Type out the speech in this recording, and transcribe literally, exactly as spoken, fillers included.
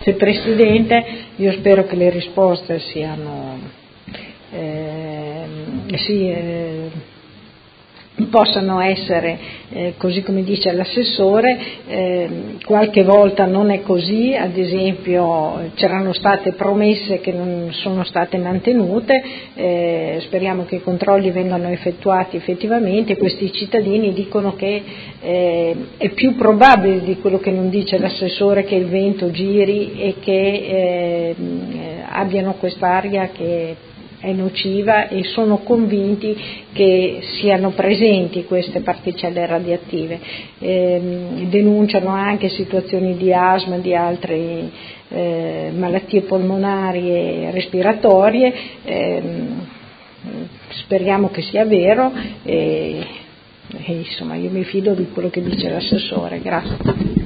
Presidente, io spero che le risposte siano eh, sì, eh, possano essere eh, così come dice l'assessore. Eh, qualche volta non è così, ad esempio c'erano state promesse che non sono state mantenute, eh, speriamo che i controlli vengano effettuati effettivamente. Questi cittadini dicono che eh, è più probabile di quello che non dice l'assessore che il vento giri e che eh, abbiano quest'aria che è nociva, e sono convinti che siano presenti queste particelle radioattive. Eh, denunciano anche situazioni di asma, di altre eh, malattie polmonari e respiratorie. Eh, speriamo che sia vero e, e insomma io mi fido di quello che dice l'assessore. Grazie.